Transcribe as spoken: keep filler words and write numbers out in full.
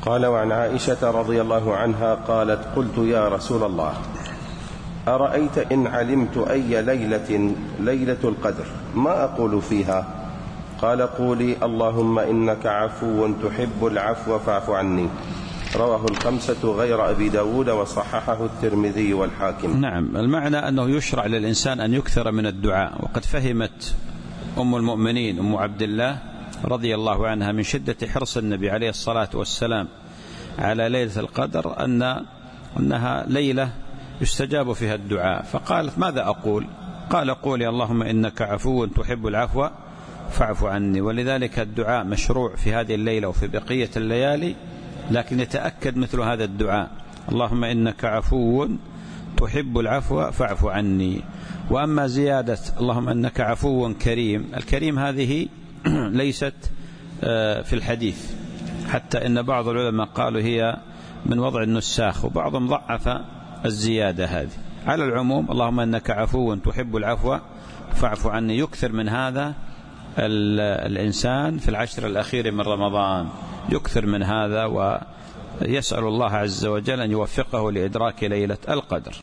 قال: وعن عائشة رضي الله عنها قالت: قلت يا رسول الله، أرأيت إن علمت أي ليلة ليلة القدر ما أقول فيها؟ قال: قولي: اللهم إنك عفو تحب العفو فاعف عني. رواه الخمسة غير أبي داود وصححه الترمذي والحاكم. نعم، المعنى أنه يشرع للإنسان أن يكثر من الدعاء. وقد فهمت أم المؤمنين أم عبد الله رضي الله عنها من شدة حرص النبي عليه الصلاة والسلام على ليلة القدر أن أنها ليلة يستجاب فيها الدعاء، فقالت: ماذا أقول؟ قال: قولي: اللهم إنك عفو تحب العفو فاعف عني. ولذلك الدعاء مشروع في هذه الليلة وفي بقية الليالي، لكن يتأكد مثل هذا الدعاء: اللهم إنك عفو تحب العفو فاعف عني. وأما زيادة اللهم إنك عفو كريم، الكريم هذه ليست في الحديث، حتى إن بعض العلماء قالوا هي من وضع النساخ، وبعضهم ضعف الزيادة هذه. على العموم اللهم إنك عفو تحب العفو فاعف عني، يكثر من هذا الإنسان في العشر الأخير من رمضان، يكثر من هذا ويسأل الله عز وجل أن يوفقه لإدراك ليلة القدر.